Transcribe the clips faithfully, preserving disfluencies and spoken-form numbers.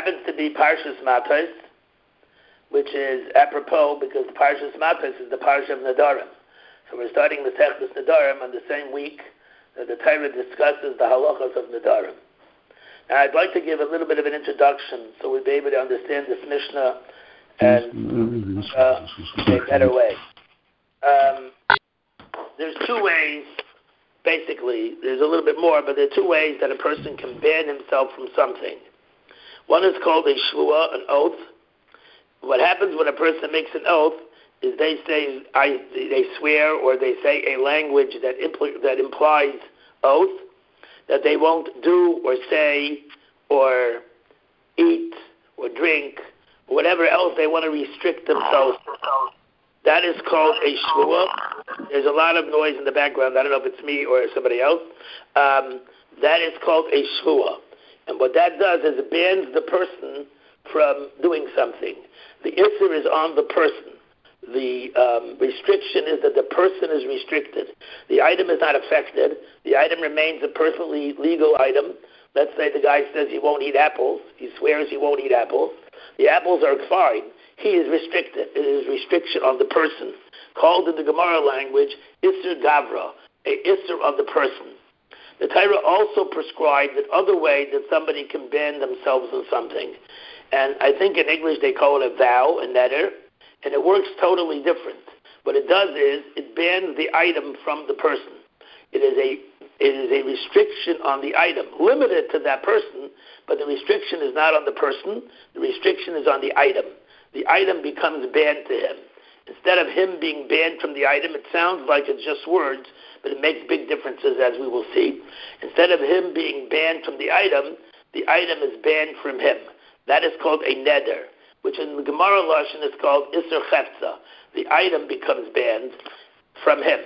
happens to be Parshas Matos, which is apropos because Parshas Matos is the Parsha of Nadarim. So we're starting the Masechtas Nadarim on the same week that the Torah discusses the halachas of Nadarim. Now I'd like to give a little bit of an introduction so we'll be able to understand this Mishnah and uh, in a better way. Um, there's two ways, basically, there's a little bit more, but there are two ways that a person can ban himself from something. One is called a shvuah, an oath. What happens when a person makes an oath is they say, I, they swear or they say a language that impl- that implies oath, that they won't do or say or eat or drink or whatever else they want to restrict themselves. That is called a shvuah. There's a lot of noise in the background. I don't know if it's me or somebody else. Um, that is called a shvuah. And what that does is it bans the person from doing something. The issur is on the person. The um, restriction is that the person is restricted. The item is not affected. The item remains a perfectly legal item. Let's say the guy says he won't eat apples. He swears he won't eat apples. The apples are fine. He is restricted. It is restriction on the person. Called in the Gemara language, issur gavra, a issur on the person. The Torah also prescribes that other way that somebody can ban themselves on something. And I think in English they call it a vow, a neder, and it works totally different. What it does is it bans the item from the person. It is a it is a restriction on the item, limited to that person, but the restriction is not on the person. The restriction is on the item. The item becomes banned to him. Instead of him being banned from the item, it sounds like it's just words, but it makes big differences, as we will see. Instead of him being banned from the item, the item is banned from him. That is called a neder, which in the Gemara Lashon is called issur chefza. The item becomes banned from him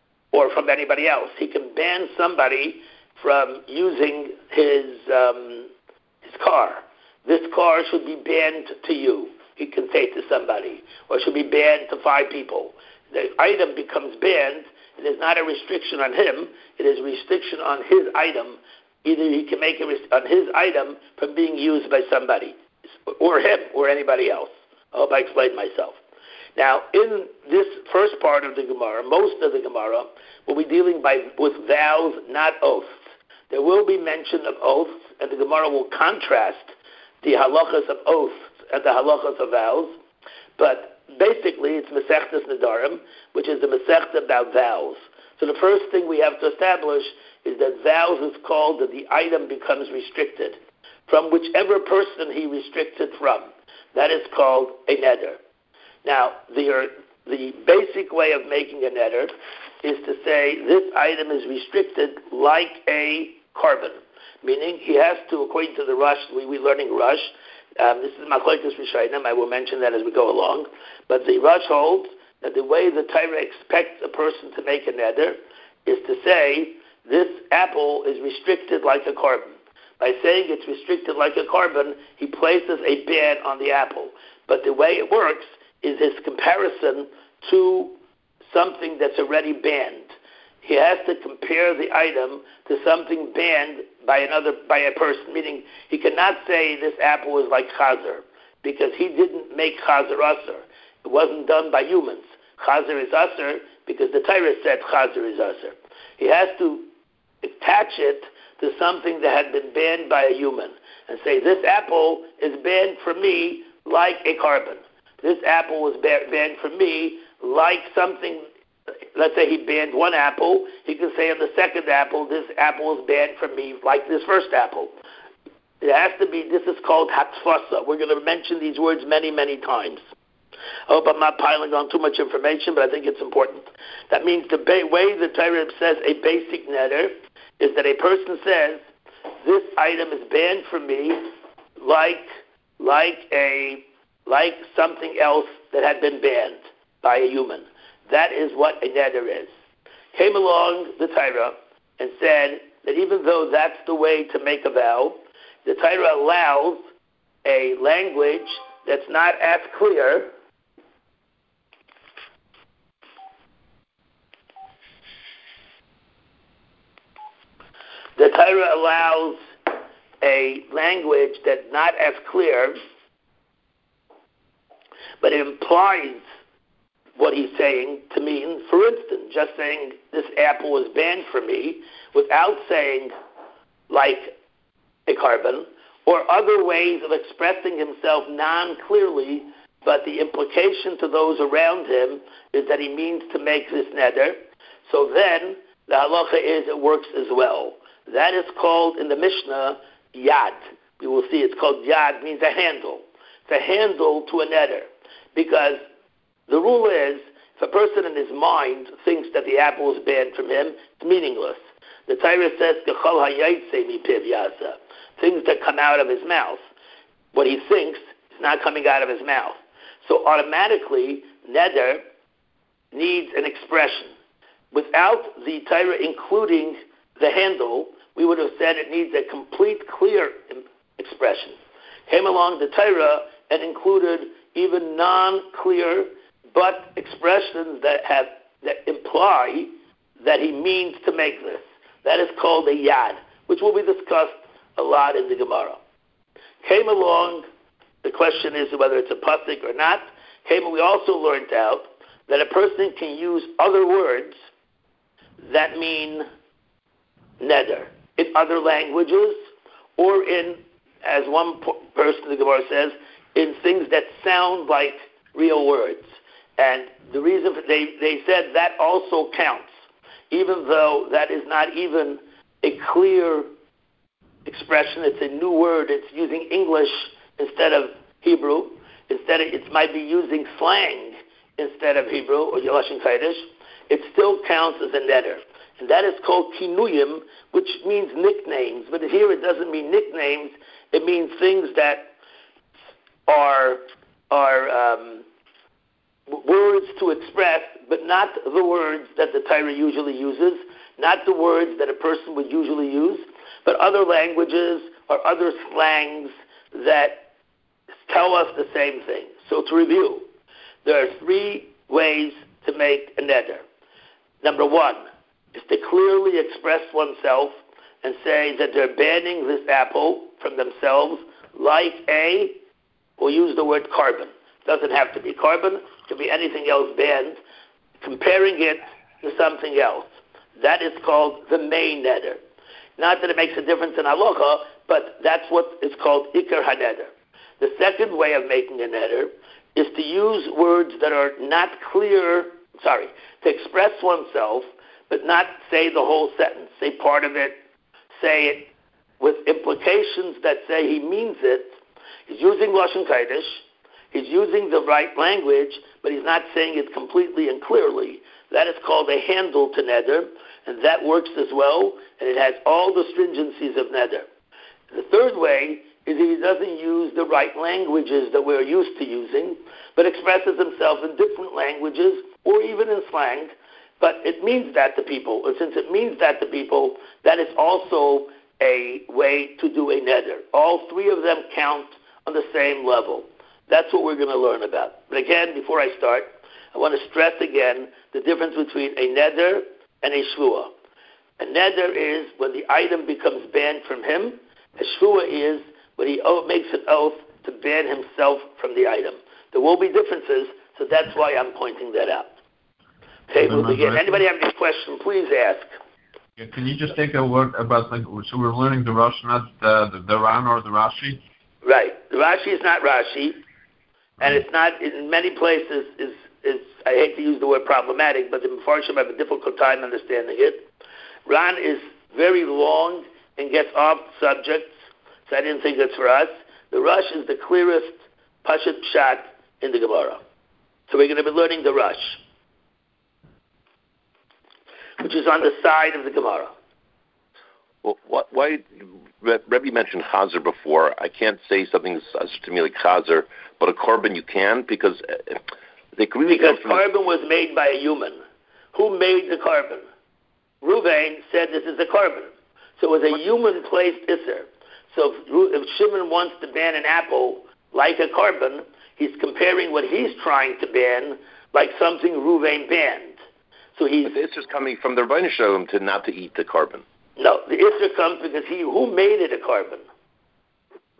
or from anybody else. He can ban somebody from using his um, his car. This car should be banned to you, he can say to somebody, or should be banned to five people. The item becomes banned. It is not a restriction on him. It is a restriction on his item. Either he can make it on his item from being used by somebody, or him, or anybody else. I hope I explained myself. Now, in this first part of the Gemara, most of the Gemara will be dealing by, with vows, not oaths. There will be mention of oaths, and the Gemara will contrast the halachas of oaths and the halachas of vows. But basically, it's Masechtas Nadarim, which is the Masechta about vows. So the first thing we have to establish is that vows is called that the item becomes restricted from whichever person he restricted from. That is called a neder. Now, the, the basic way of making a neder is to say this item is restricted like a carbon, meaning he has to, according to the Rush, we, we're learning Rush, um, this is Machlokes Rishonim, I will mention that as we go along, but the Rush holds that the way the Torah expects a person to make a neder is to say this apple is restricted like a carbon. By saying it's restricted like a carbon, he places a ban on the apple. But the way it works is his comparison to something that's already banned. He has to compare the item to something banned by another, by a person, meaning he cannot say this apple is like chazer, because he didn't make chazer aser. It wasn't done by humans. Chazer is aser because the Torah said chazer is aser. He has to attach it to something that had been banned by a human and say, this apple is banned for me like a carbon. This apple was banned for me like something. Let's say he banned one apple. He can say on the second apple, this apple is banned for me like this first apple. It has to be, this is called hatfasa. We're going to mention these words many, many times. I hope I'm not piling on too much information, but I think it's important. That means the ba- way the Torah says a basic neder is that a person says, this item is banned for me like like a like something else that had been banned by a human. That is what a neder is. Came along the Torah and said that even though that's the way to make a vow, the Torah allows a language that's not as clear. The Torah allows a language that's not as clear, but it implies what he's saying to mean. For instance, just saying this apple was banned for me without saying like a carbon, or other ways of expressing himself non-clearly, but the implication to those around him is that he means to make this neder. So then the halacha is it works as well. That is called in the Mishnah yad. We will see it's called yad, means a handle. It's a handle to a neder. Because the rule is, if a person in his mind thinks that the apple is banned from him, it's meaningless. The Torah says, Gechol hayaytze mipiv yasa, things that come out of his mouth. What he thinks is not coming out of his mouth. So automatically, neder needs an expression. Without the Torah including the handle, we would have said it needs a complete, clear expression. Came along the Torah and included even non-clear but expressions that have that imply that he means to make this. That is called a yad, which will be discussed a lot in the Gemara. Came along, the question is whether it's a pasuk or not. Came, we also learned out that a person can use other words that mean neder in other languages, or in, as one person in the Gemara says, in things that sound like real words. And the reason for, they, they said that also counts, even though that is not even a clear expression. It's a new word. It's using English instead of Hebrew. Instead, of, it might be using slang instead of Hebrew or Lashon Kodesh. It still counts as a neder. And that is called kinuyim, which means nicknames. But here it doesn't mean nicknames. It means things that are are um, words to express, but not the words that the Torah usually uses, not the words that a person would usually use, but other languages or other slangs that tell us the same thing. So to review, there are three ways to make a neder. Number one is to clearly express oneself and say that they're banning this apple from themselves like a, we'll use the word carbon. It doesn't have to be carbon, it could be anything else banned, comparing it to something else. That is called the main neder. Not that it makes a difference in halacha, but that's what is called ikar haneder. The second way of making a neder is to use words that are not clear, sorry, to express oneself, but not say the whole sentence. Say part of it, say it with implications that say he means it. He's using Lashon Kodesh, he's using the right language, but he's not saying it completely and clearly. That is called a handle to neder, and that works as well, and it has all the stringencies of neder. The third way is that he doesn't use the right languages that we're used to using, but expresses himself in different languages, or even in slang, but it means that to people. And since it means that to people, that is also a way to do a neder. All three of them count on the same level. That's what we're going to learn about. But again, before I start, I want to stress again the difference between a neder and a shvuah. A neder is when the item becomes banned from him. A shvuah is when he makes an oath to ban himself from the item. There will be differences, so that's why I'm pointing that out. Okay, we'll begin. Anybody have any questions, please ask. Yeah, can you just take a word about, like, so we're learning the Rosh, not the, the, the Ran or the Rashi? Right. The Rashi is not Rashi, and it's not, in many places, is, is I hate to use the word problematic, but the Mefarshim have a difficult time understanding it. Ran is very long and gets off subjects, so I didn't think it's for us. The Rush is the clearest Pashat Pshat in the Gemara. So we're going to be learning the Rush, which is on the side of the Gemara. Well, what, why, Rebbe mentioned Chazer before. I can't say something to me like Chazer, but a korban you can, because they could really Because korban was made by a human. Who made the korban? Ruvain said this is a korban. So it was a human-placed isser. So if, if Shimon wants to ban an apple like a korban, he's comparing what he's trying to ban like something Ruvain banned. So he's, but the isser is coming from the Rebbeinu Shalom to not to eat the korban. No, the isser comes because he who made it a korban.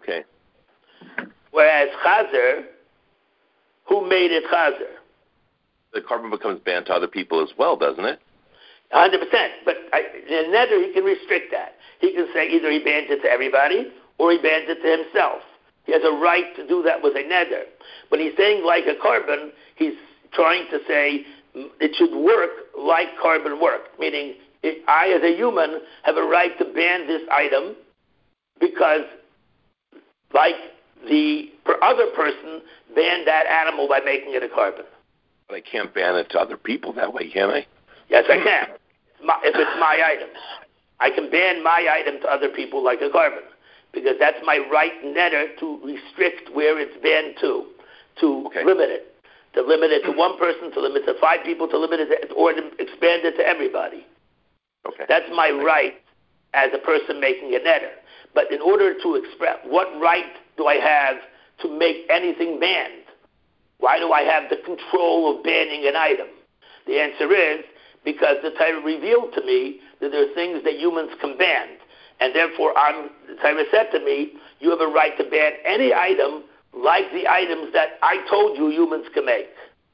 Okay. Whereas chazer, who made it chazer? The carbon becomes banned to other people as well, doesn't it? one hundred percent. But I, in nether, he can restrict that. He can say either he bans it to everybody or he bans it to himself. He has a right to do that with a nether. When he's saying like a carbon, he's trying to say it should work like carbon work, meaning it, I, as a human, have a right to ban this item because, like the other person banned that animal by making it a carbon. But I can't ban it to other people that way, can I? Yes, I can. My, if it's my item. I can ban my item to other people like a carbon because that's my right netter to restrict where it's banned to, to okay. limit it. To limit it to one person, to limit it to five people, to limit it to, or to expand it to everybody. Okay. That's my right as a person making a netter. But in order to express, what right do I have to make anything banned? Why do I have the control of banning an item? The answer is because the Torah revealed to me that there are things that humans can ban. And therefore, I'm, the Torah said to me, you have a right to ban any item like the items that I told you humans can make.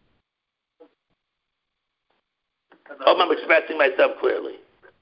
Hope I'm expressing myself clearly.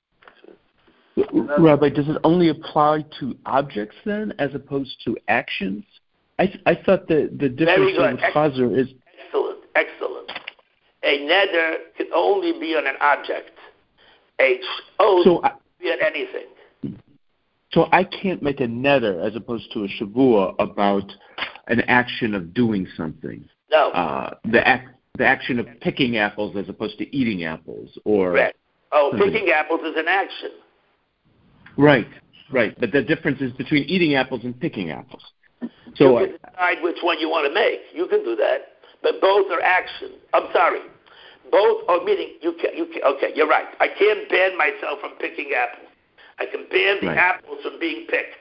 Rabbi, does it only apply to objects then, as opposed to actions? I th- I thought the, the difference with chazer is... Excellent, excellent. A neder can only be on an object. A oath so I, can be on anything. So I can't make a neder as opposed to a shavua about an action of doing something. No. Uh, the act, the action of picking apples as opposed to eating apples, or right. Oh, something. Picking apples is an action. Right, right. But the difference is between eating apples and picking apples. So you can decide which one you want to make. You can do that, but both are action. I'm sorry. Both are meaning you can. You can. Okay, you're right. I can't ban myself from picking apples. I can ban the right. apples from being picked.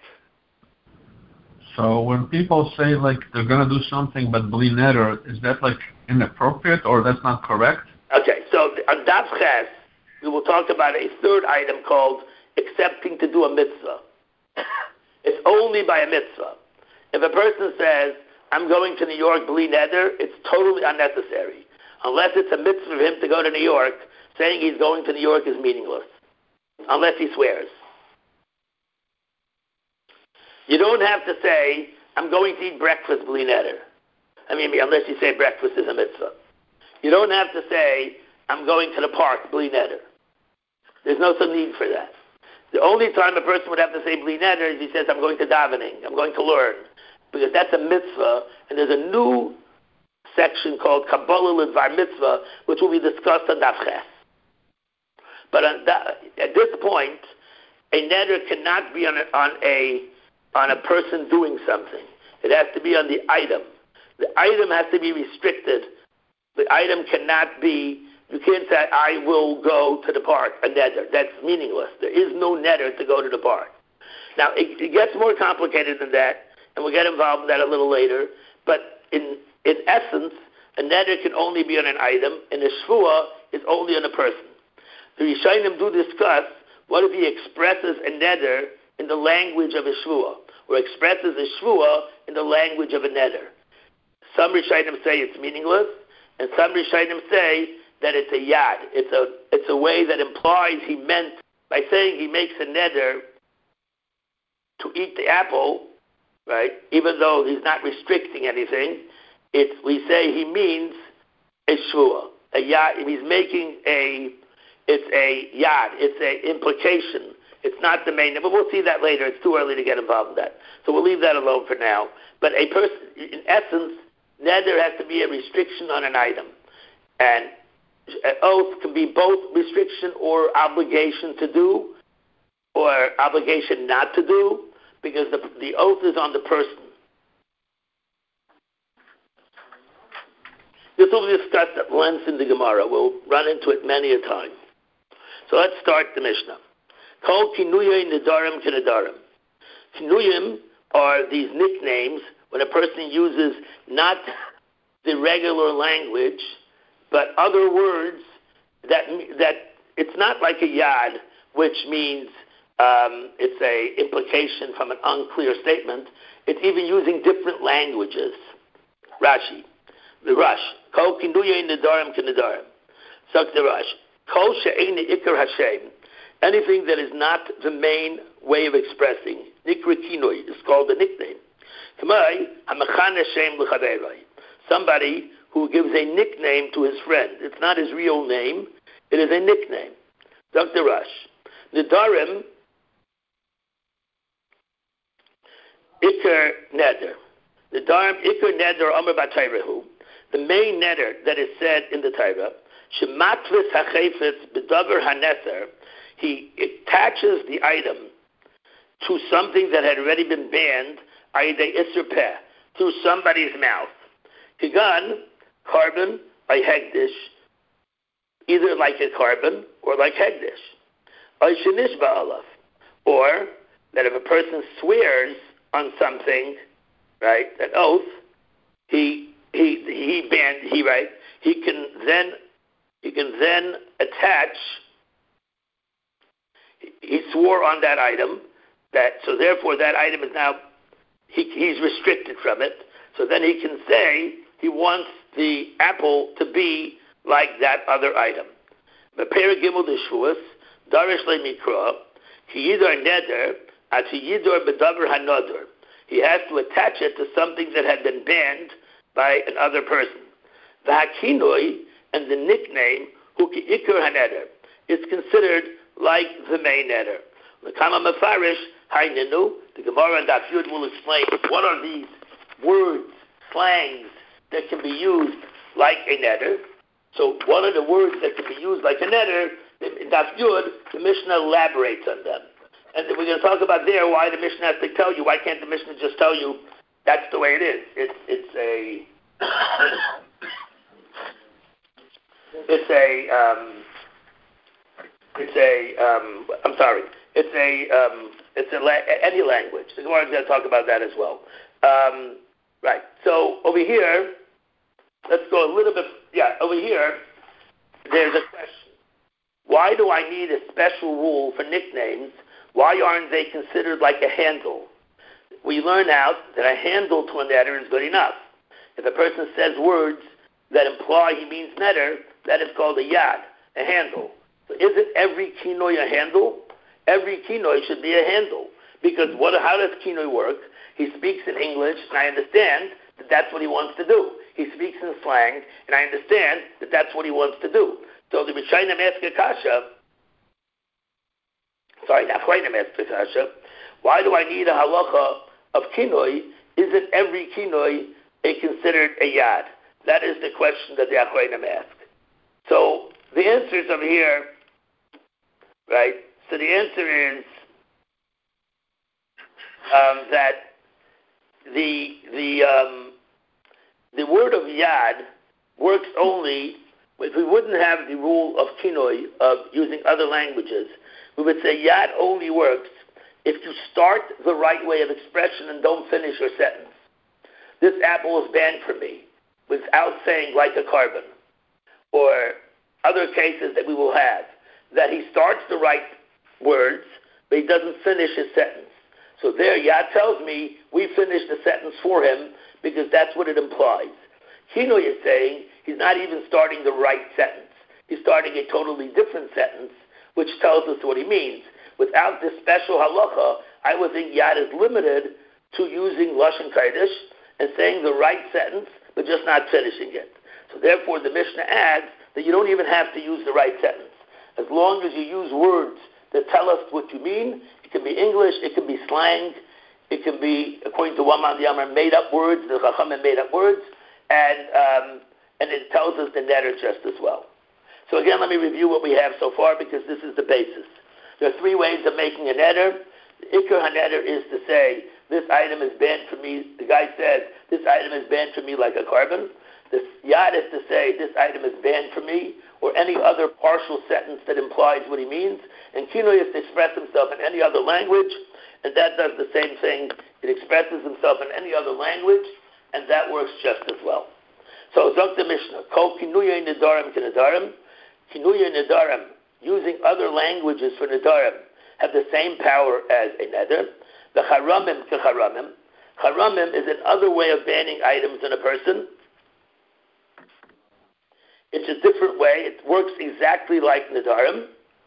So when people say like they're gonna do something but bli neder, is that like inappropriate or that's not correct? Okay, so on Daf Ches, we will talk about a third item called accepting to do a mitzvah. It's only by a mitzvah. If a person says, I'm going to New York, bli neder, it's totally unnecessary. Unless it's a mitzvah for him to go to New York, saying he's going to New York is meaningless. Unless he swears. You don't have to say, I'm going to eat breakfast, bli neder. I mean, unless you say breakfast is a mitzvah. You don't have to say, I'm going to the park, bli neder. There's no some need for that. The only time a person would have to say bli neder is he says, I'm going to davening, I'm going to learn. Because that's a mitzvah, and there's a new section called Kabbalah L'Dvar Mitzvah, which will be discussed on Daf Ches. But on that, at this point, a neder cannot be on a, on a on a person doing something. It has to be on the item. The item has to be restricted. The item cannot be, you can't say, I will go to the park, a neder. That's meaningless. There is no neder to go to the park. Now, it, it gets more complicated than that, and we'll get involved in that a little later, but in in essence, a neder can only be on an item, and a shvuah is only on a person. The Rishonim do discuss what if he expresses a neder in the language of a shvuah, or expresses a shvuah in the language of a neder. Some Rishonim say it's meaningless, and some Rishonim say that it's a yad. It's a it's a way that implies he meant, by saying he makes a neder to eat the apple, right, even though he's not restricting anything, it's, we say he means a shvuah. A yad, he's making a, it's a yad, it's a implication. It's not the main, but we'll see that later. It's too early to get involved in that. So we'll leave that alone for now. But a person, in essence, neder has to be a restriction on an item. And an oath can be both restriction or obligation to do, or obligation not to do, because the, the oath is on the person. This will be discussed at length in the Gemara. We'll run into it many a time. So let's start the Mishnah. Kol kinuyim nedarim kenedarim. Kinuyim are these nicknames when a person uses not the regular language, but other words that that it's not like a yad, which means um, it's a implication from an unclear statement. It's even using different languages. Rashi, the Rush. Kol kinuya nedarim kenedarim. Sak the Rush. Kol she'eini ikar Hashem. Anything that is not the main way of expressing nikra kinui is called a nickname. Kamai hamachan Hashem l'chaverai. Somebody who gives a nickname to his friend. It's not his real name. It is a nickname. Doctor Rush. Nedarim ikar neder. Nedarim ikar neder amar b'Torah. The main neder that is said in the Torah. Shematvis hachefetz b'davar haneser. He attaches the item to something that had already been banned, ayidei isur peh, through somebody's mouth. Kigan, carbon, by hegdish, either like a carbon or like hegdish. Ay shenish ba'alav, or that if a person swears on something, right, an oath, he he he banned he right, he can then he can then attach. He swore on that item, that so therefore that item is now, he, he's restricted from it. So then he can say he wants the apple to be like that other item. B'perek gimel d'shvuos, darish le'mikra, ki yidor neder, ati yidor b'davar hanodor. He has to attach it to something that had been banned by another person. The hakinoi, and the nickname, hu ki ikar haneder, is considered like the main neder. The Kama Mefarish, Haininu, the Gemara and Daf Yud will explain what are these words, slangs that can be used like a neder. So what are the words that can be used like a neder? In Daf Yud, the Mishnah elaborates on them. And we're going to talk about there why the Mishnah has to tell you. Why can't the Mishnah just tell you that's the way it is? It's, it's a... it's a... Um, It's a, um, I'm sorry, it's a, um, it's a la- any language. The Gemara is going to talk about that as well. Um, right. So over here, let's go a little bit. Yeah, over here, there's a question. Why do I need a special rule for nicknames? Why aren't they considered like a handle? We learn out that a handle to a neder is good enough. If a person says words that imply he means neder, that is called a yad, a handle. So isn't every kinoi a handle? Every kinoi should be a handle. Because what? How does kinoi work? He speaks in English, and I understand that that's what he wants to do. He speaks in slang, and I understand that that's what he wants to do. So the Rishonim ask a kasha, sorry, the Achronim ask a kasha, why do I need a halacha of kinoi? Isn't every kinoi a considered a yad? That is the question that the Achronim ask. So the answer is over here, right? So the answer is um, that the the um, the word of yad works only if we wouldn't have the rule of kinoi of using other languages. We would say yad only works if you start the right way of expression and don't finish your sentence. This apple is banned for me, without saying like a carbon, or other cases that we will have, that he starts the right words, but he doesn't finish his sentence. So there, Yad tells me we finished the sentence for him because that's what it implies. Kinoi is saying he's not even starting the right sentence. He's starting a totally different sentence, which tells us what he means. Without this special halacha, I would think Yad is limited to using Lashon Kodesh and saying the right sentence, but just not finishing it. So therefore, the Mishnah adds that you don't even have to use the right sentence. As long as you use words that tell us what you mean, it can be English, it can be slang, it can be, according to Waman Yamar, made-up words, the Chachamim made-up words, and um, and it tells us the neder just as well. So again, let me review what we have so far, because this is the basis. There are three ways of making a neder. The Ikar HaNeder is to say, this item is banned for me. The guy says, this item is banned for me like a carbon. This yad is to say, this item is banned for me, or any other partial sentence that implies what he means. And kinoi is to express himself in any other language, and that does the same thing. It expresses himself in any other language, and that works just as well. So, Zok the Mishnah, Kol kinuya nedarim ke nedarim, kinuya nedarim, using other languages for nedarim, have the same power as a neder. The charamim to charamim. Charamim is another way of banning items in a person. It's a different way. It works exactly like nedarim.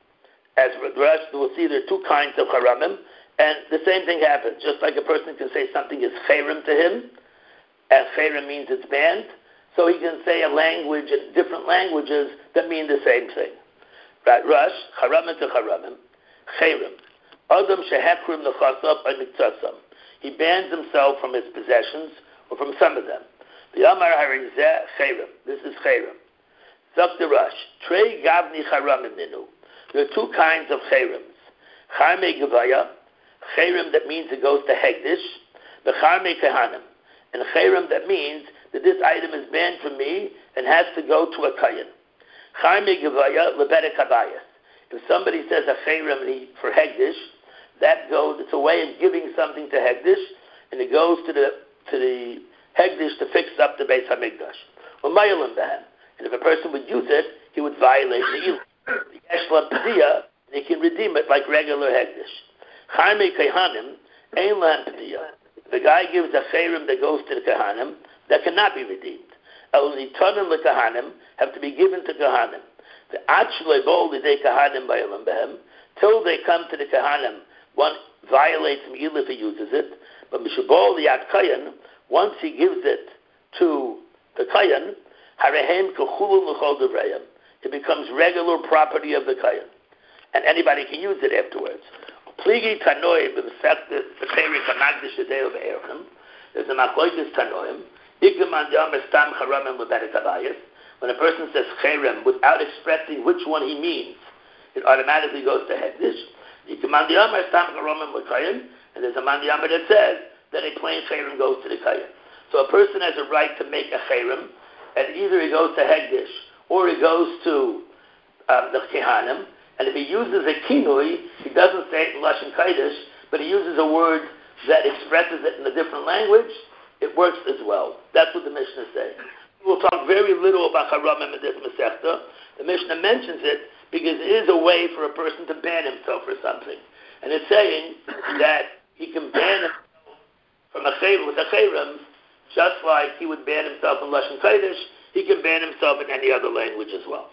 As Rush, we'll see there are two kinds of charamim, and the same thing happens. Just like a person can say something is chayrim to him, and chayrim means it's banned, so he can say a language in different languages that mean the same thing. Right? Rush, charamim to charamim, chayrim. Adam shehekrim nechasab amiktasam. He bans himself from his possessions, or from some of them. The Amar harizeh chayrim. This is chayrim. Zok the Rush. Trei gavni charamim ninu. There are two kinds of chayrims. Charmei gevaya, chayrim that means it goes to hegdish, the charmei kehanim, and chayrim that means that this item is banned from me and has to go to a kayan. Charmei gevaya lebedek habayis. If somebody says a chayrim for hegdish, that goes. It's a way of giving something to hegdish, and it goes to the to the hegdish to fix up the Beis Hamikdash. Umayalim behem, and if a person would use it, he would violate the ilah. The Yeshla P'diyah, they can redeem it like regular hegdish. Charmei Kehanim, Ein Lam P'diyah. The guy gives a chayrim that goes to the Kehanim, that cannot be redeemed. Only Tonim the Kehanim have to be given to Kehanim. The Achloi Bol Lidei Kehanim Ba'ilam Behem, till they come to the Kehanim, one violates Me'il if he uses it, but Mishabol Yad Kayan, once he gives it to the Kayan, Harehem Kechulun L'chol Devrayim. It becomes regular property of the kayan, and anybody can use it afterwards. Pligi tanoi b'mesechtes b'chayrik hamagdish yedei v'erim. There's a machlokes tanoim. Ikaman yom estam charamim lebedek habayis. When a person says chayrim without expressing which one he means, it automatically goes to hegdish. Ikaman yom estam charamim l'kayan, and there's a man yom that says that a plain chayrim goes to the kayan. So a person has a right to make a chayrim, and either he goes to hegdish or he goes to um, the Kehanim, and if he uses a kinui, he doesn't say it in Lashon Kodesh, but he uses a word that expresses it in a different language, it works as well. That's what the Mishnah is saying. We'll talk very little about Haramim in this Masechta. The Mishnah mentions it because it is a way for a person to ban himself for something. And it's saying that he can ban himself from a chayrim with a chayrim, just like he would ban himself in Lashon Kodesh. He can ban himself in any other language as well.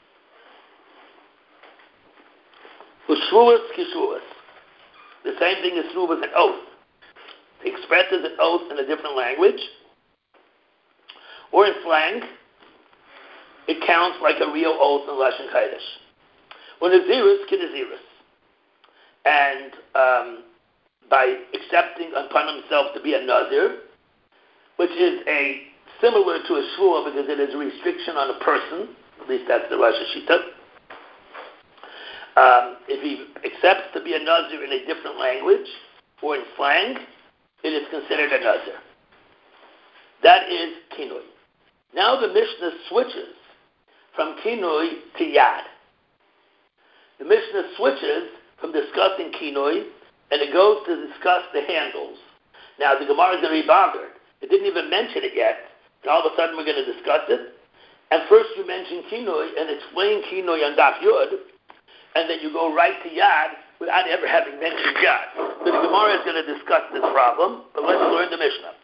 Ushvuas kishvuas. The same thing as shvuas an oath. He expresses an oath in a different language, or in slang, it counts like a real oath in Lashon Kodesh. When nazirus kinazirus, and um, by accepting upon himself to be a nazir, which is a similar to a shvuah because it is a restriction on a person, at least that's the Rosh Hashita. Um, if he accepts to be a nazir in a different language or in slang, it is considered a nazir. That is kinui. Now the Mishnah switches from kinui to yad. The Mishnah switches from discussing kinui and it goes to discuss the handles. Now the Gemara is going to be bothered. It didn't even mention it yet. And all of a sudden we're going to discuss it. And first you mention kinui and explain kinui on Daf Yud, and then you go right to yad without ever having mentioned yad. So the Gemara is going to discuss this problem, but let's learn the Mishnah.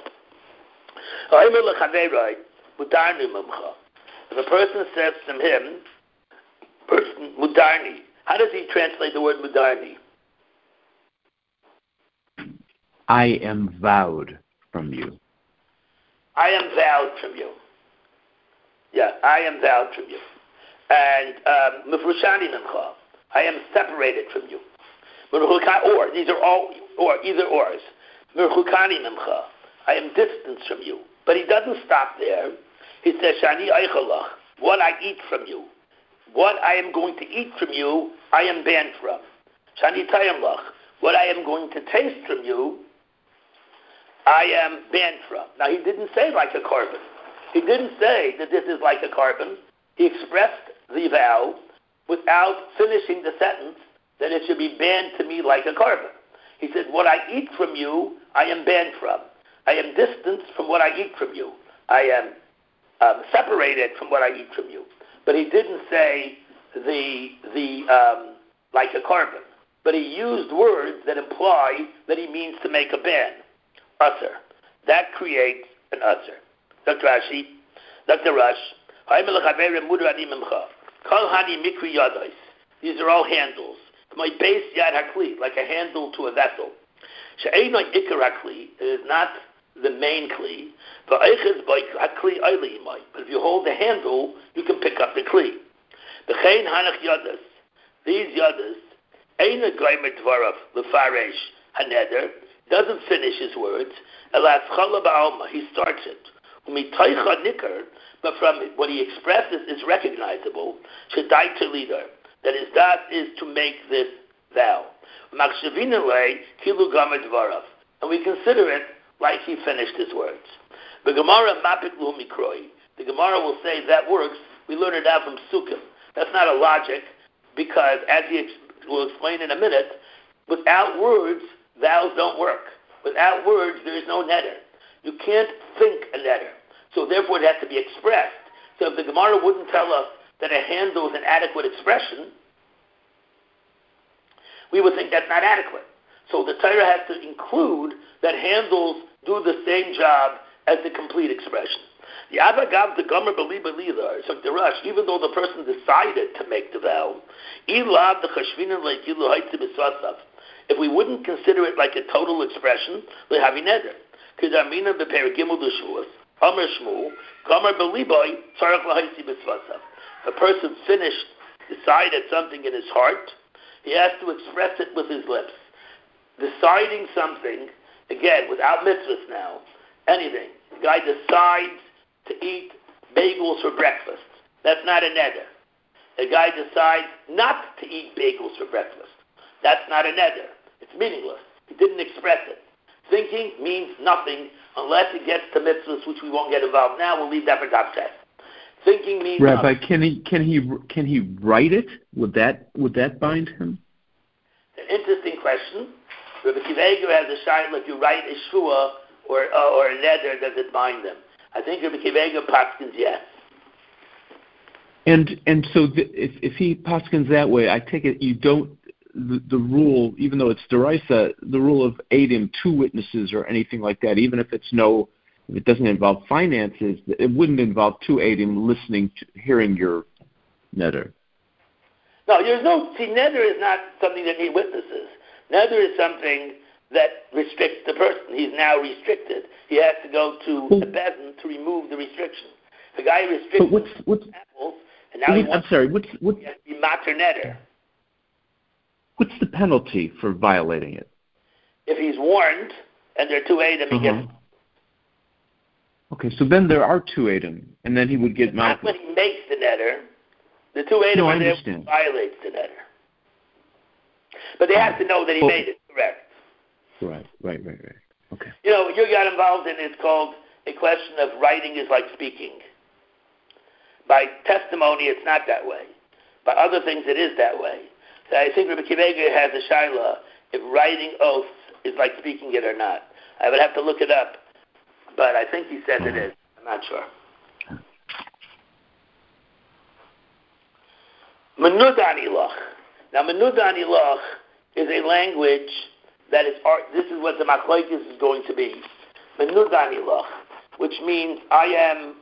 If a person says to him, person mudarni, how does he translate the word mudarni? I am vowed from you. I am vowed from you. Yeah, I am vowed from you. And mifrushani mincha, I am separated from you. Or these are all, or either ors. Mirchukani mincha, I am distanced from you. But he doesn't stop there. He says, Shani eichalach, what I eat from you, what I am going to eat from you, I am banned from. Shani tayamlach, what I am going to taste from you, I am banned from. Now, he didn't say like a carbon. He didn't say that this is like a carbon. He expressed the vow without finishing the sentence that it should be banned to me like a carbon. He said, what I eat from you, I am banned from. I am distanced from what I eat from you. I am um, separated from what I eat from you. But he didn't say the the um, like a carbon. but he used words that imply that he means to make a ban. Usher. That creates an usher. Doctor Rashi, Doctor Rush, these are all handles. My base yad hakli, like a handle to a vessel. She'einoi ikar hakli, it is not the main kli. But if you hold the handle, you can pick up the kli. B'chein hanach yadas, these yadas, eina goymer dvarav lefaresh haneder, doesn't finish his words. Elas chala ba'alma, he starts it. Umitaycha nikar, but from what he expresses is recognizable. Shedai to leader, that his das is to make this vow. Makshavinale kilu gomer dvarav, and we consider it like he finished his words. The Gemara mapik lu mikroi. The Gemara will say that works. We learn it out from Sukkim. That's not a logic, because as he ex- will explain in a minute, without words, vows don't work. Without words, there is no neder. You can't think a neder. So therefore it has to be expressed. So if the Gemara wouldn't tell us that a handle is an adequate expression, we would think that's not adequate. So the Torah has to include that handles do the same job as the complete expression. The Abagav, the Gomer, Beliba, Lila, so the Rush, even though the person decided to make the vow, Ilav, the Chashvinin, like Ilu, Haitzi, Biswasav, if we wouldn't consider it like a total expression, we have a neder. Kedamina, Beperigimul, the Shuas, Amr Shmuel, Gomer, Beliba, Tzarech, Haitzi, Biswasav. If a person finished, decided something in his heart, he has to express it with his lips. Deciding something, again, without mitzvahs now, anything. The guy decides to eat bagels for breakfast. That's not a neder. The guy decides not to eat bagels for breakfast. That's not a neder. It's meaningless. He didn't express it. Thinking means nothing unless it gets to mitzvahs, which we won't get involved now. We'll leave that for Daf Tes. Thinking means Rabbi, nothing. can he can he can he write it? Would that would that bind him? An interesting question. Rabbi Akiva Eiger has a shayla, if you write a shvua or uh, or a neder, does it bind them? I think Rabbi Akiva Eiger paskins yes. And and so the, if if he paskins that way, I take it you don't the, the rule, even though it's deraisa, the rule of eidim, two witnesses or anything like that, even if it's no, if it doesn't involve finances, it wouldn't involve two eidim listening, to, hearing your neder. No, there's no. See, neder is not something that need witnesses. Neder is something that restricts the person. He's now restricted. He has to go to well, the bezin to remove the restriction. The guy restricts what's, what's, apples, and now he wants I'm sorry, what's, what's, he has to be mater neder. What's the penalty for violating it? If he's warned, and there are two eidim, uh-huh. he gets... Okay, so then there are two eidim, and then he would get malchus. Not when he makes the neder. The two eidim no, are there when he violates the neder. But they have to know that he well, made it, correct. Right, right, right, right. Okay. You know, you got involved in it's called a question of writing is like speaking. By testimony, it's not that way. By other things, it is that way. So I think Rabbi Akiva Eiger has a shaila if writing oaths is like speaking it or not. I would have to look it up, but I think he says mm-hmm. it is. I'm not sure. Menudan ilach. Now, Menudan ilach is a language that is art. This is what the machlokes is going to be. Menudan ilach, which means I am.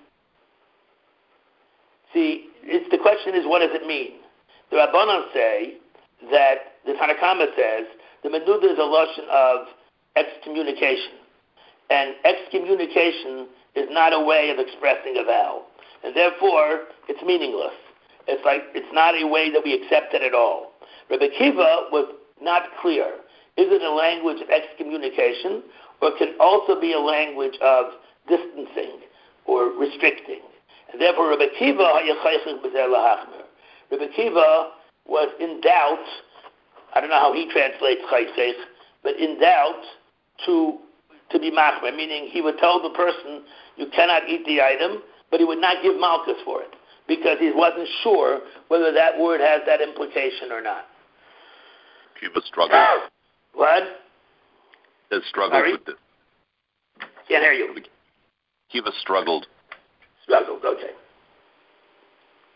See, it's, the question is, what does it mean? The Rabbanan say that the Tanna Kamma says the menuda is a lotion of excommunication, and excommunication is not a way of expressing a vow, and therefore it's meaningless. It's like it's not a way that we accept it at all. Rabbi Akiva was not clear. Is it a language of excommunication, or can also be a language of distancing or restricting? And therefore, Rabbi Akiva, Rabbi Akiva was in doubt. I don't know how he translates chayseich, but in doubt to to be machmer, meaning he would tell the person you cannot eat the item, but he would not give malchus for it because he wasn't sure whether that word has that implication or not. Akiva struggled. What? Has struggled Sorry? with it. Can't hear you. Akiva struggled. Struggled, okay.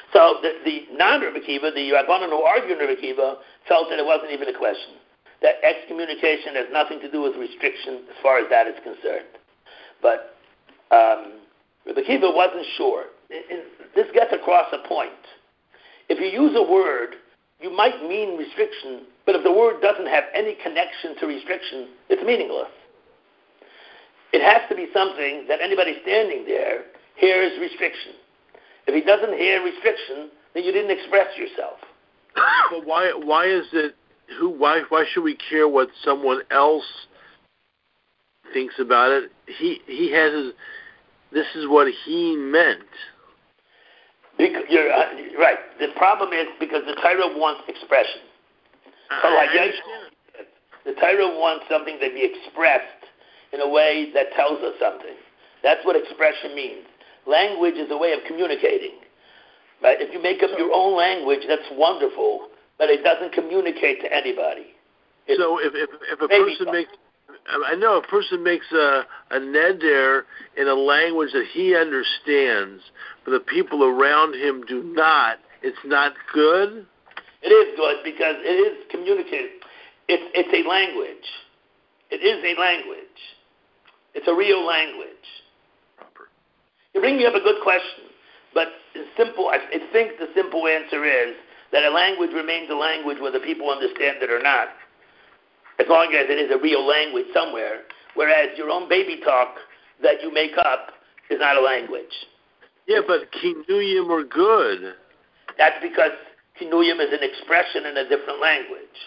So the, the non-Rebbe Kiva, the Rabbanan who argued in Rebbe Kiva, felt that it wasn't even a question. That excommunication has nothing to do with restriction as far as that is concerned. But um, Rebbe Kiva wasn't sure. It, it, this gets across a point. If you use a word, you might mean restriction, but if the word doesn't have any connection to restriction, it's meaningless. It has to be something that anybody standing there hears restriction. If he doesn't hear restriction, then you didn't express yourself. But why? Why is it? Who? Why? Why should we care what someone else thinks about it? He he has his. This is what he meant. Because you're uh, right. The problem is because the Torah wants expression. So like I the Torah wants something to be expressed in a way that tells us something. That's what expression means. Language is a way of communicating. Right? If you make up your own language, that's wonderful, but it doesn't communicate to anybody. It's so if if, if a person makes, I know a person makes a, a neder in a language that he understands, but the people around him do not, it's not good? It is good because it is communicating. It's, it's a language. It is a language. It's a real language. Proper. You're bringing up a good question, but the simple, I think the simple answer is that a language remains a language whether people understand it or not, as long as it is a real language somewhere, whereas your own baby talk that you make up is not a language. Yeah, but kinuyim are good. That's because kinuyim is an expression in a different language.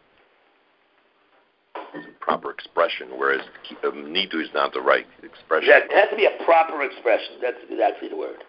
It's a proper expression, whereas um, nidu is not the right expression. Exactly. It has to be a proper expression. That's exactly the word.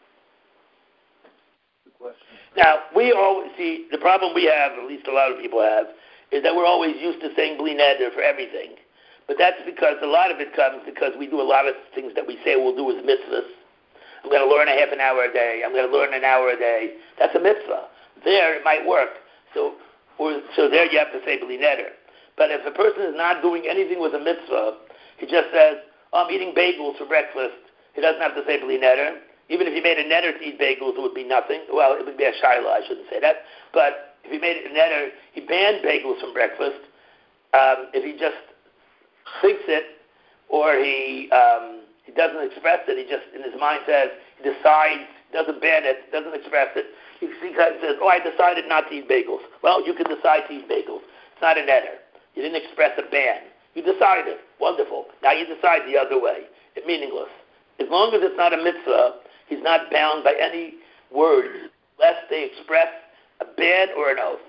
Now, we always see, the problem we have, at least a lot of people have, is that we're always used to saying bli neder for everything. But that's because a lot of it comes because we do a lot of things that we say we'll do as mitzvahs. I'm going to learn a half an hour a day. I'm going to learn an hour a day. That's a mitzvah. There, it might work. So or, so there you have to say bli neder. But if a person is not doing anything with a mitzvah, he just says, oh, I'm eating bagels for breakfast. He doesn't have to say bli neder. Even if he made a neder to eat bagels, it would be nothing. Well, it would be a shiloh, I shouldn't say that. But if he made a neder, he banned bagels from breakfast. Um, if he just thinks it, or he um, he doesn't express it, he just, in his mind says, he decides, doesn't ban it, doesn't express it. He says, oh, I decided not to eat bagels. Well, you can decide to eat bagels. It's not a neder. You didn't express a ban. You decided. Wonderful. Now you decide the other way. It's meaningless. As long as it's not a mitzvah, he's not bound by any words, lest they express a ban or an oath.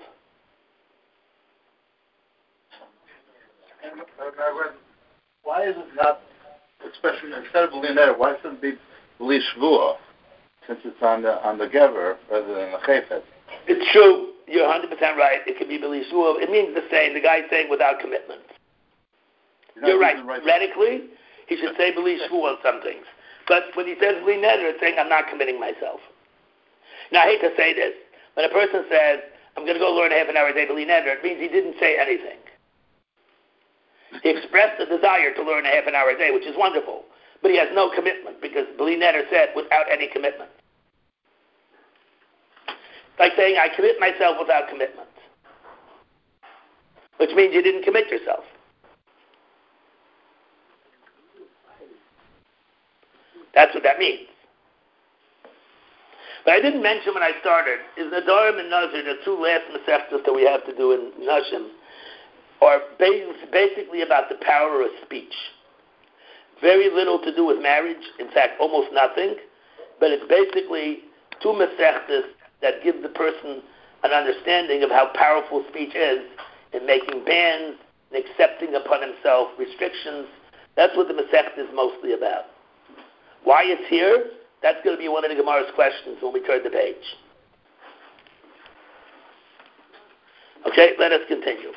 And, uh, why is it not, especially instead of bli neder, why shouldn't it be bli shvuah, since it's on the on the gever rather than the chayfet? It's true. You're one hundred percent right. It can be bli shvuah. It means the same. The guy's saying without commitment. You're, You're right. right. Theoretically, he should say bli shvuah on some things. But when he says bli neder, it's saying I'm not committing myself. Now, I hate to say this. When a person says, I'm going to go learn half an hour a day bli neder, it means he didn't say anything. He expressed a desire to learn a half an hour a day, which is wonderful. But he has no commitment, because bli neder said without any commitment. It's like saying, I commit myself without commitment. Which means you didn't commit yourself. That's what that means. But I didn't mention when I started, is Nedarim and Nazir, the two last Masechtas that we have to do in Nashim, are basically about the power of speech. Very little to do with marriage, in fact, almost nothing, but it's basically two Masechtas that give the person an understanding of how powerful speech is in making bans and accepting upon himself restrictions. That's what the Masechta is mostly about. Why it's here? That's going to be one of the Gemara's questions when we turn the page. Okay, let us continue.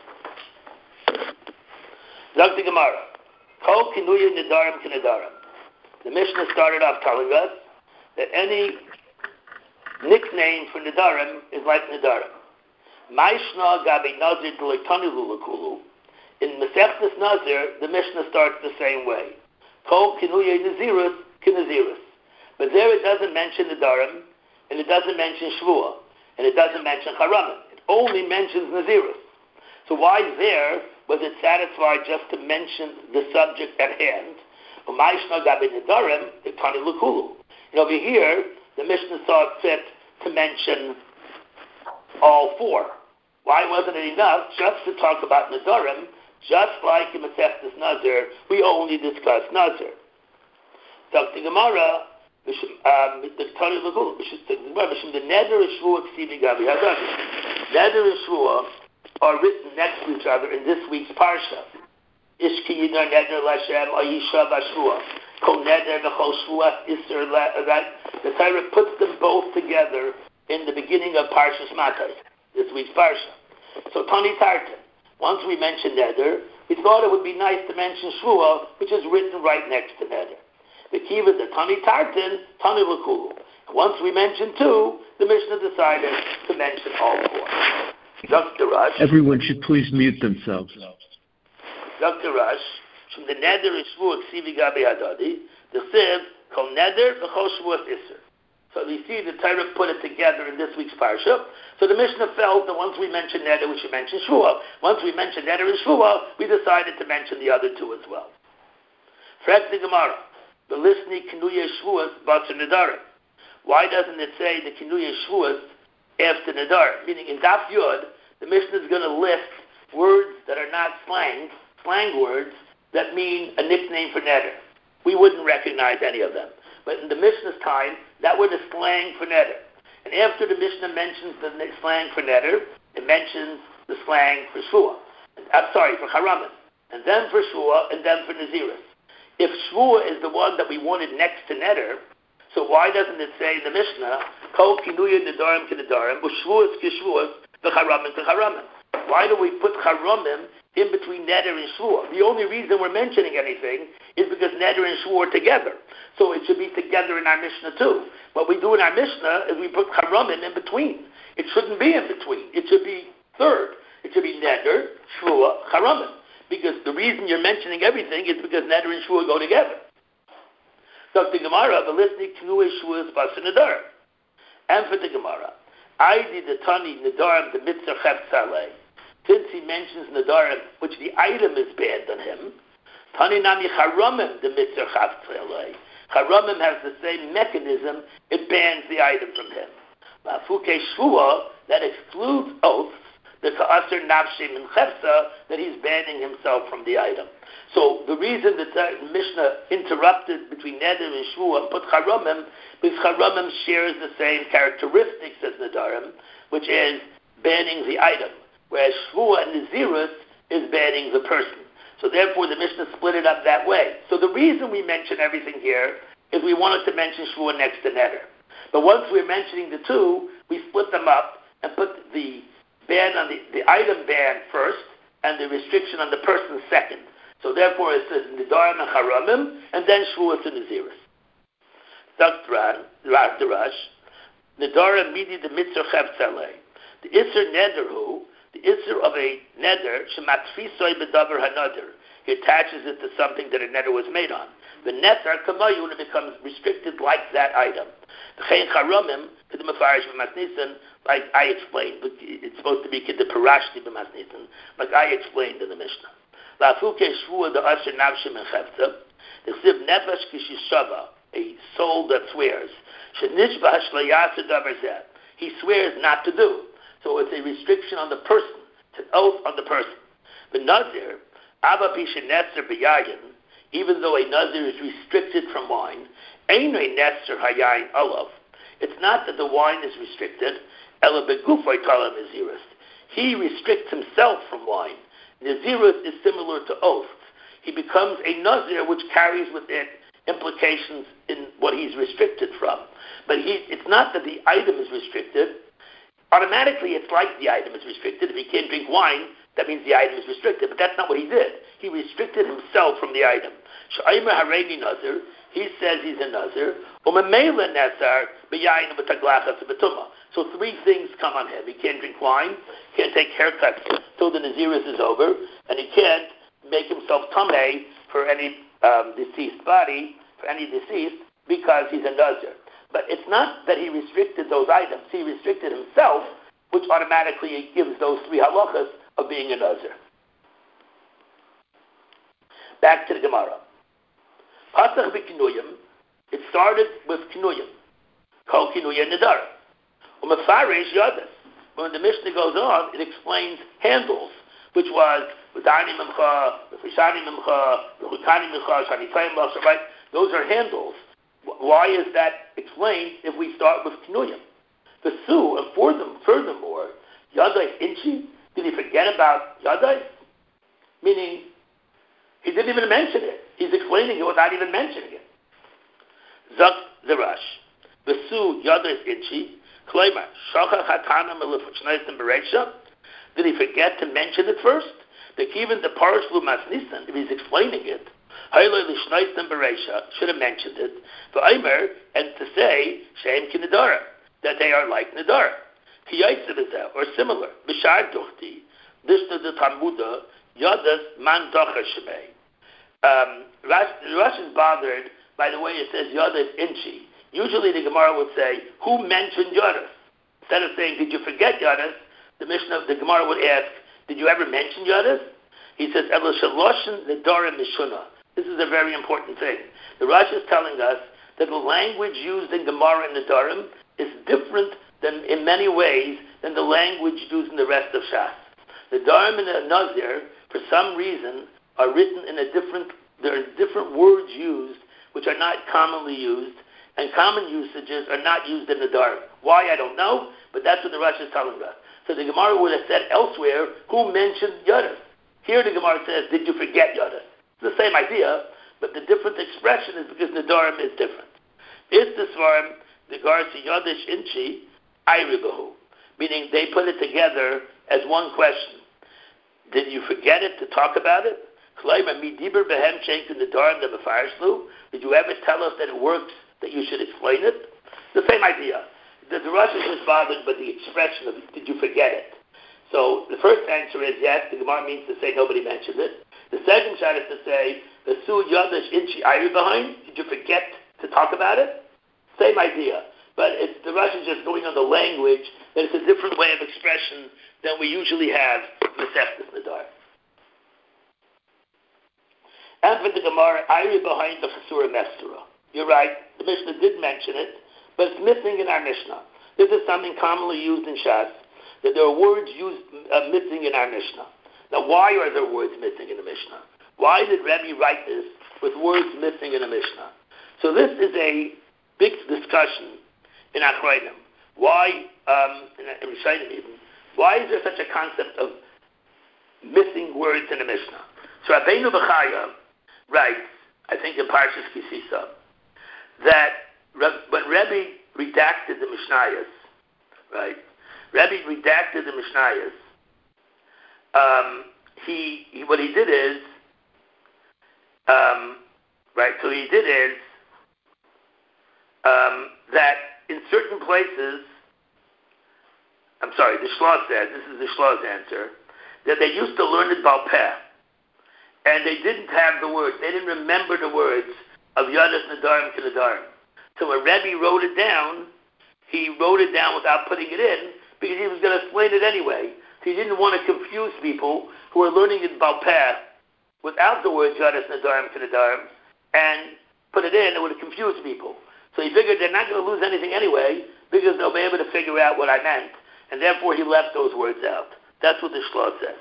Zog the Gemara. Kol kinuya nedarim kinedarim. The Mishnah started off telling us that any nickname for nedarim is like nedarim. Maishna gabi nazir d'leitanu l'kulu. In Masechtas Nazir, the Mishnah starts the same way. Kol kinuya nazirus kinazirus. But there it doesn't mention nedarim. and it doesn't mention Shvuah, and it doesn't mention Haramim. It only mentions Nazirus. So why there was it satisfied just to mention the subject at hand? And over here, the Mishnah saw it fit to mention all four. Why wasn't it enough just to talk about Nazarim, just like in Masechtas Nazir, we only discuss Nazir? Doctor Gemara, the Neder and Shvuah Neder and Shvuah are written next to each other in this week's Parsha. Ishki Yidar Neder Lashem Ayisha Vashvuah Ko Neder V'Chol Shvuah Isser. The Torah puts them both together in the beginning of Parshas Matos, this week's Parsha. So Tani Tartan, once we mentioned Neder, we thought it would be nice to mention Shvuah, which is written right next to Neder. The key was the Tani Tartan, Tani L'Kulu. Once we mentioned two, the Mishnah decided to mention all four. Doctor Rush. Everyone should please mute themselves. Doctor Rush, from the Neder and Shvuah Ksivi Gabi Hadadi, the Siv, Kol Neder V'Chol Shvuah Isser. So we see the Torah put it together in this week's Parsha. So the Mishnah felt that once we mentioned Neder, we should mention Shvuah. Once we mentioned Neder and Shvuah, we decided to mention the other two as well. Frek the Gemara. The listening Kinuya Shvuas Batzer Nedarim. Why doesn't it say the Kinuya Shvuas after Nedarim? Meaning in Daf Yud, the Mishnah is going to list words that are not slang, slang words that mean a nickname for Neder. We wouldn't recognize any of them. But in the Mishnah's time, that were the slang for Neder. And after the Mishnah mentions the slang for Neder, it mentions the slang for Shvuah. I'm sorry, for Haramim. And then for Shvuah, and then for Nazirus. If Shvuah is the one that we wanted next to Neder, so why doesn't it say in the Mishnah, Kol Kinuya Nedarim Kenedarim, U'Shvuas Kishvuas, V'Charamim Kecharamim? Why do we put Charamim in between Neder and Shvuah? The only reason we're mentioning anything is because Neder and Shvuah are together. So it should be together in our Mishnah too. What we do in our Mishnah is we put Charamim in between. It shouldn't be in between. It should be third. It should be Neder, Shvuah, Charamim. Because the reason you're mentioning everything is because Neder and Shvuah go together. So the Gemara, the listening to Shvuah is Basar Nedarim. And for the Gemara, I did the Tani Nedarim the Mitzvah Cheftzaleh. Since he mentions Nedarim, which the item is banned on him, Tani Nami Charamim the Mitzvah Cheftzaleh. Charamim has the same mechanism, it bans the item from him. Mafuke Shvuah, that excludes oaths, the Ka'asr Nafshim and Chefsa, that he's banning himself from the item. So the reason that the Mishnah interrupted between Neder and Shvuah and put Charamim, because Charamim shares the same characteristics as Nedarim, which is banning the item, whereas Shvuah and Nazirus is banning the person. So therefore the Mishnah split it up that way. So the reason we mention everything here is we wanted to mention Shvuah next to Neder. But once we're mentioning the two, we split them up and put the ban on the, the item ban first and the restriction on the person second. So therefore it says Nedarim and Charamim and then Shvuah to Nazirus. Dr. Rash, Nedarim midi the Mitzvah Cheftzaleh. The Isser Nederhu, the Isser of a Neder, Shematfisoi bedavar hanader. He attaches it to something that a Neder was made on. The Netar Kamayu, when it becomes restricted like that item. The Chein Charamim, the Mefarish b'Masnisan, like I explained, but it's supposed to be the Parashti b'Masnisan, like I explained in the Mishnah. Lafuke Shvuah the Asher Navshim and Chefza, the Siv Nefesh Kishishava, a soul that swears. Shenishba Shlayasa Davar. He swears not to do. So it's a restriction on the person. It's an oath on the person. The Nazir, Abba Pishanesser B'Yayin, even though a Nazir is restricted from wine, Einay Nesser Hayayin Olav. It's not that the wine is restricted, Ela Begufay Talam Nazirus. He restricts himself from wine. Nazirus is similar to oaths. He becomes a Nazir which carries with it implications in what he's restricted from. But he, it's not that the item is restricted. Automatically, it's like the item is restricted. If he can't drink wine, that means the item is restricted. But that's not what he did. He restricted himself from the item. Sh'ayma hareini nazir. He says he's a nazir. Umemela nazar b'yayin b'taglachas b'tumah. So three things come on him. He can't drink wine, can't take haircuts till the nazirus is over, and he can't make himself tameh for any um, deceased body, for any deceased, because he's a nazir. But it's not that he restricted those items. He restricted himself, which automatically gives those three halachas of being a nazir. Back to the Gemara. Pasach b'kinuyim. It started with kinuyim. Kol kinuyim nedar. Umefarish yadas. When the Mishnah goes on, it explains handles, which was v'dani mimcha, v'fishani mimcha, v'chukani mimcha, shani tayim l'asher, right? Those are handles. Why is that explained if we start with kinuyim? The su, and for them, furthermore, yadai inchi, did he forget about yadai? Meaning, he didn't even mention it. He's explaining it without even mentioning it. Zak the Rash. Vesu yadai inchi, Klaimar, Shachach Hatana Melifachnaitim Bereisha. Did he forget to mention it first? The Kivin the Parish Lumas Nisan, if he's explaining it, Hailoi Lishnaitim Bereisha should have mentioned it. For Aimer, and to say, Shem Kinadara, that they are like Nadara. Kiyaisavizah, or similar. Bishar Duchti, Dishta the Talmuda, Yadas Man Dacha Shemei. Um, Rash is bothered by the way it says Yadas Inchi. Usually the Gemara would say, who mentioned Yadas? Instead of saying, did you forget Yadas? The Mishnah, the Gemara would ask, did you ever mention Yadas? He says, Elo Shaloshin Nedarim Mishuna. This is a very important thing. The Rash is telling us that the language used in Gemara and Nedarim is different than, in many ways, than the language used in the rest of Shas. Nedarim and the Nazir, for some reason, are written in a different, there are different words used which are not commonly used, and common usages are not used in the Nedarim. Why, I don't know, but that's what the Rash is telling us. So the Gemara would have said elsewhere, who mentioned Yadas? Here the Gemara says, did you forget Yadas? It's the same idea, but the different expression is because Nedarim is different. Is the Svarim, the Garsi Yadish Inchi, Ayribahu, meaning they put it together as one question. Did you forget it to talk about it? Did you ever tell us that it works, that you should explain it? The same idea. The, the Rosh is just bothered by the expression of, did you forget it? So the first answer is yes, the Gemara means to say nobody mentioned it. The second shot is to say, the Su Yadash Inchi Ayri behind, did you forget to talk about it? Same idea. But it's, the Rosh is just going on the language, that it's a different way of expression than we usually have in the Seftas Nadar. And for the Gemara, Ayri behind the Chasura Mestura. You're right, the Mishnah did mention it, but it's missing in our Mishnah. This is something commonly used in Shas, that there are words used uh, missing in our Mishnah. Now, why are there words missing in the Mishnah? Why did Rebbe write this with words missing in the Mishnah? So this is a big discussion in Achrayim. Why, um, in, in Rishayim even, why is there such a concept of missing words in the Mishnah? So Rabbeinu Bechaya writes, I think in Parshas Kisisa, that when Rebbe redacted the Mishnayos, right? Rebbe redacted the Mishnayos. Um, he, he what he did is, um, right? So he did is um, that in certain places, I'm sorry, the Shlosh says, this is the Shlosh's answer, that they used to learn it Baal Peh, and they didn't have the words. They didn't remember the words of Yadas Nadarim to Nadarim. So when Rebbe wrote it down, he wrote it down without putting it in because he was going to explain it anyway. So he didn't want to confuse people who are learning in Baal Peh without the words Yadas Nadarim to Nadarim and put it in. It would have confused people. So he figured they're not going to lose anything anyway because they'll be able to figure out what I meant, and therefore he left those words out. That's what the Shlosh says.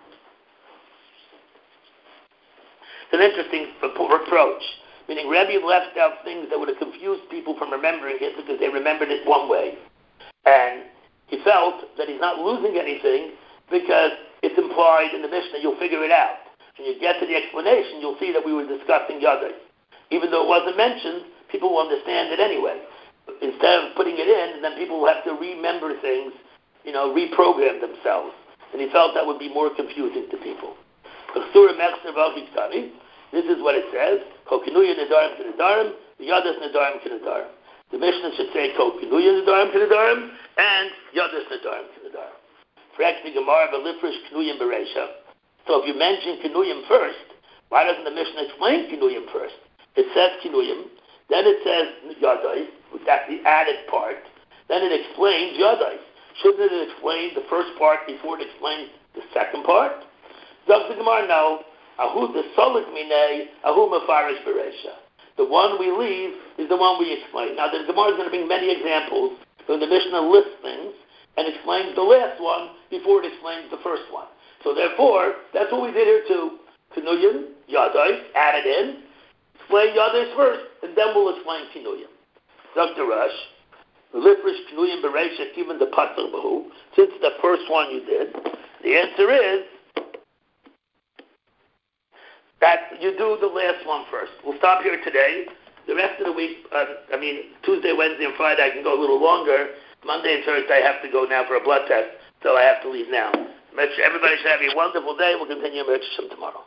It's an interesting approach, meaning Rebbe left out things that would have confused people from remembering it because they remembered it one way. And he felt that he's not losing anything because it's implied in the Mishnah, you'll figure it out. When you get to the explanation, you'll see that we were discussing Yadai. Even though it wasn't mentioned, people will understand it anyway. Instead of putting it in, then people will have to remember things, you know, reprogram themselves. And he felt that would be more confusing to people. This is what it says. Kokinuya Nedarim to Nedarim, Yadas Nedarim to Nedarim. The Mishnah should say Kokinuya Nedarim to Nedarim and Yadas Nedarim to Nedarim. Correct the Gemara Velifrish Kinuyim Bereisha. So if you mention Kinuyim first, why doesn't the Mishnah explain Kinuyim first? It says Kinuyim, then it says Yadais, that's the added part. Then it explains Yadais. Shouldn't it explain the first part before it explains the second part? Does the Gemara know? Ahu the solik minei, ahu mafarish beresha. The one we leave is the one we explain. Now the Gemara is going to bring many examples where the Mishnah lists things and explains the last one before it explains the first one. So therefore, that's what we did here too. Kinuyim, Yadais, added in, explain Yadais first, and then we'll explain Kinuyim. Doctor Rush, Lifrish Kinuyim Bereisha, even the Pasuk Bahu, since the first one you did, the answer is that you do the last one first. We'll stop here today. The rest of the week, uh, I mean, Tuesday, Wednesday, and Friday, I can go a little longer. Monday and Thursday, I have to go now for a blood test, so I have to leave now. Everybody should have a wonderful day. We'll continue Mitzvah tomorrow.